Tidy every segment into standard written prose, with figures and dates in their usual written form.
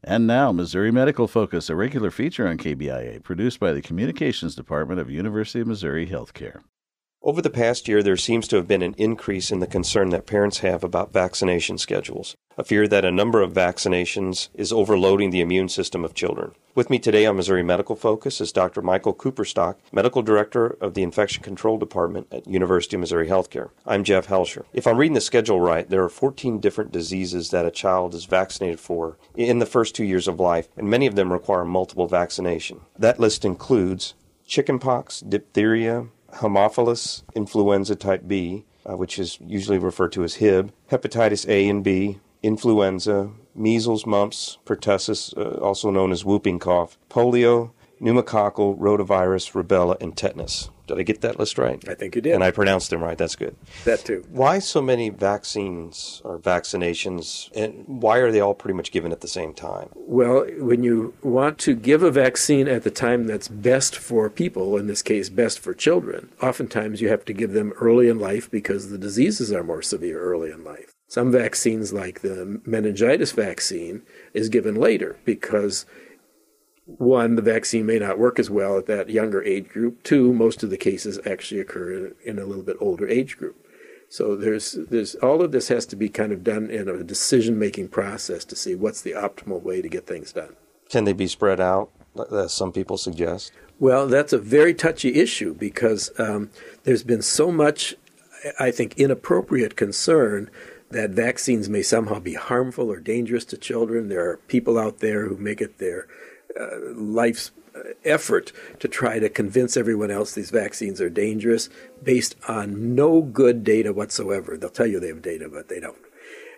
And now, Missouri Medical Focus, a regular feature on KBIA, produced by the Communications Department of University of Missouri Healthcare. Over the past year, there seems to have been an increase in the concern that parents have about vaccination schedules, a fear that a number of vaccinations is overloading the immune system of children. With me today on Missouri Medical Focus is Dr. Michael Cooperstock, Medical Director of the Infection Control Department at University of Missouri Healthcare. I'm Jeff Helsher. If I'm reading the schedule right, there are 14 different diseases that a child is vaccinated for in the first 2 years of life, and many of them require multiple vaccination. That list includes chickenpox, diphtheria, Haemophilus influenza type B, which is usually referred to as Hib, hepatitis A and B, influenza, measles, mumps, pertussis, also known as whooping cough, polio, pneumococcal, rotavirus, rubella, and tetanus. Did I get that list right? I think you did. And I pronounced them right. That's good. That too. Why so many vaccines or vaccinations, and why are they all pretty much given at the same time? Well, when you want to give a vaccine at the time that's best for people, in this case, best for children, oftentimes you have to give them early in life because the diseases are more severe early in life. Some vaccines, like the meningitis vaccine, is given later because one, the vaccine may not work as well at that younger age group. Two, most of the cases actually occur in a little bit older age group. So there's all of this has to be kind of done in a decision-making process to see what's the optimal way to get things done. Can they be spread out, as some people suggest? Well, that's a very touchy issue because there's been so much, I think, inappropriate concern that vaccines may somehow be harmful or dangerous to children. There are people out there who make it their life's effort to try to convince everyone else these vaccines are dangerous based on no good data whatsoever. They'll tell you they have data, but they don't.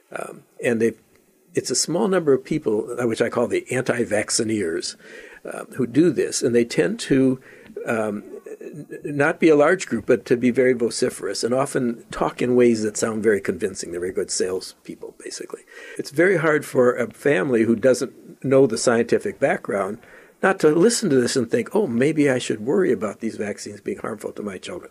It's a small number of people, which I call the anti-vaccineers, who do this, and they tend to not be a large group, but to be very vociferous and often talk in ways that sound very convincing. They're very good salespeople, basically. It's very hard for a family who doesn't know the scientific background not to listen to this and think, oh, maybe I should worry about these vaccines being harmful to my children.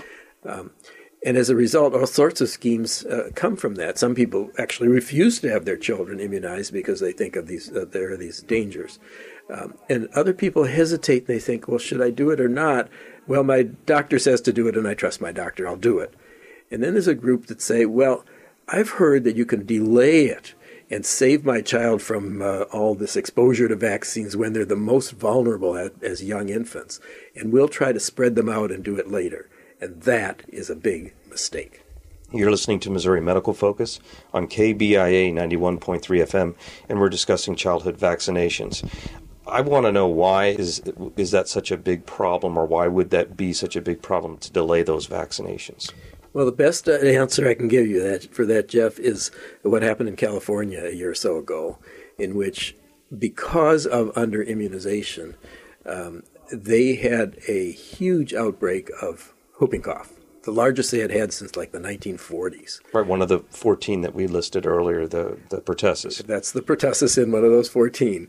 And as a result, all sorts of schemes come from that. Some people actually refuse to have their children immunized because they think of there are these dangers. And other people hesitate. They think, well, should I do it or not? Well, my doctor says to do it, and I trust my doctor. I'll do it. And then there's a group that say, well, I've heard that you can delay it and save my child from all this exposure to vaccines when they're the most vulnerable as young infants. And we'll try to spread them out and do it later. And that is a big mistake. You're listening to Missouri Medical Focus on KBIA 91.3 FM, and we're discussing childhood vaccinations. I want to know, why is that such a big problem, or why would that be such a big problem to delay those vaccinations? Well, the best answer I can give you for that, Jeff, is what happened in California a year or so ago, in which, because of under-immunization, they had a huge outbreak of whooping cough, the largest they had had since like the 1940s. Right, one of the 14 that we listed earlier, the pertussis. That's the pertussis in one of those 14.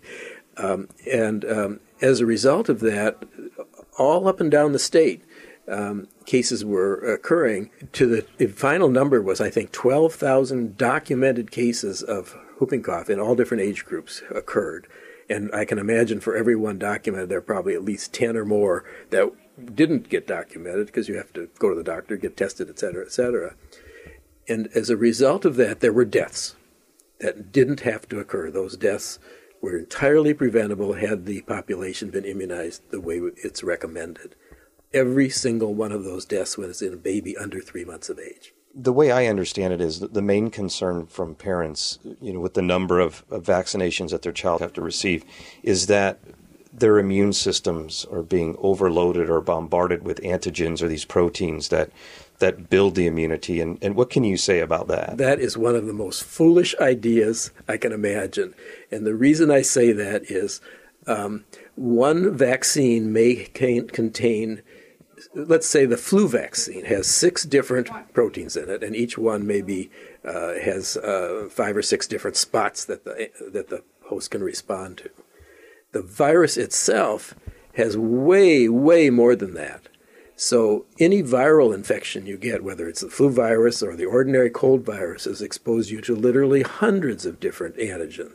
As a result of that, all up and down the state, cases were occurring. The final number was, I think, 12,000 documented cases of whooping cough in all different age groups occurred. And I can imagine for every one documented, there are probably at least 10 or more that didn't get documented because you have to go to the doctor, get tested, et cetera, et cetera. And as a result of that, there were deaths that didn't have to occur. Those deaths were entirely preventable had the population been immunized the way it's recommended. Every single one of those deaths was in a baby under 3 months of age. The way I understand it is that the main concern from parents, with the number of vaccinations that their child have to receive, is that their immune systems are being overloaded or bombarded with antigens or these proteins that build the immunity. And what can you say about that? That is one of the most foolish ideas I can imagine. And the reason I say that is one vaccine may contain, let's say the flu vaccine has 6 different proteins in it, and each one maybe has 5 or 6 different spots that the host can respond to. The virus itself has way, way more than that. So any viral infection you get, whether it's the flu virus or the ordinary cold virus, has exposed you to literally hundreds of different antigens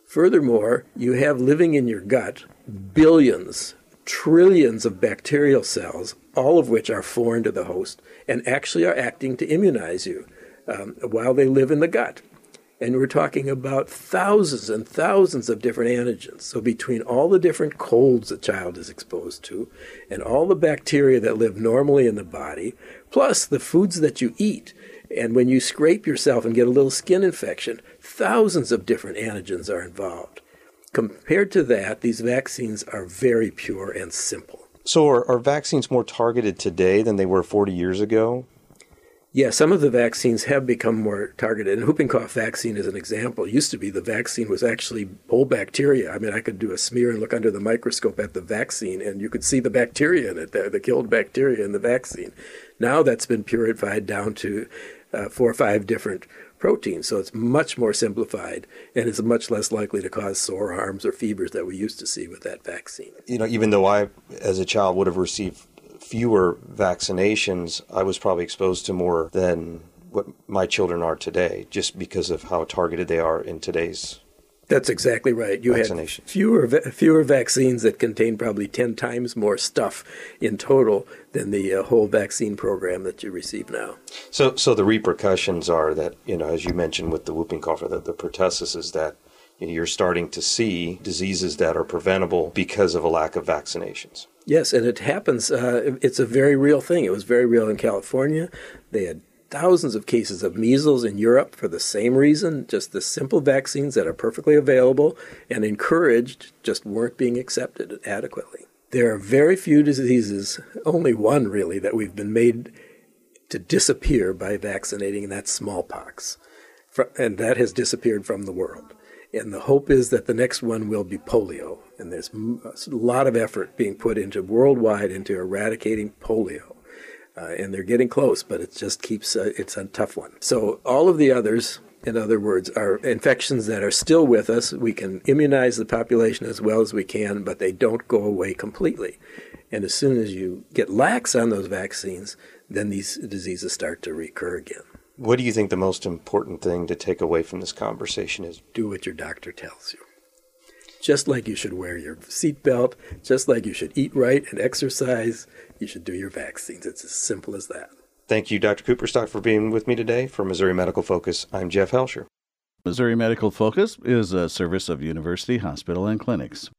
Furthermore, you have living in your gut billions, trillions of bacterial cells, all of which are foreign to the host and actually are acting to immunize you while they live in the gut. And we're talking about thousands and thousands of different antigens. So between all the different colds a child is exposed to and all the bacteria that live normally in the body, plus the foods that you eat, and when you scrape yourself and get a little skin infection, thousands of different antigens are involved. Compared to that, these vaccines are very pure and simple. So are vaccines more targeted today than they were 40 years ago? Yeah, some of the vaccines have become more targeted. And whooping cough vaccine is an example. It used to be the vaccine was actually whole bacteria. I mean, I could do a smear and look under the microscope at the vaccine, and you could see the bacteria in it, the killed bacteria in the vaccine. Now that's been purified down to 4 or 5 different proteins, so it's much more simplified, and it's much less likely to cause sore arms or fevers that we used to see with that vaccine. Even though I, as a child, would have received fewer vaccinations, I was probably exposed to more than what my children are today, just because of how targeted they are in today's That's exactly right. You had fewer vaccines that contain probably 10 times more stuff in total than the whole vaccine program that you receive now. So the repercussions are that, as you mentioned with the whooping cough or the pertussis, is that you're starting to see diseases that are preventable because of a lack of vaccinations. Yes, and it happens. It's a very real thing. It was very real in California. They had thousands of cases of measles in Europe for the same reason, just the simple vaccines that are perfectly available and encouraged just weren't being accepted adequately. There are very few diseases, only one really, that we've been made to disappear by vaccinating, and that's smallpox. And that has disappeared from the world. And the hope is that the next one will be polio. And there's a lot of effort being put into worldwide into eradicating polio. And they're getting close, but it just keeps, it's a tough one. So all of the others, in other words, are infections that are still with us. We can immunize the population as well as we can, but they don't go away completely. And as soon as you get lax on those vaccines, then these diseases start to recur again. What do you think the most important thing to take away from this conversation is? Do what your doctor tells you. Just like you should wear your seatbelt, just like you should eat right and exercise, you should do your vaccines. It's as simple as that. Thank you, Dr. Cooperstock, for being with me today. For Missouri Medical Focus, I'm Jeff Helsher. Missouri Medical Focus is a service of University Hospital and Clinics.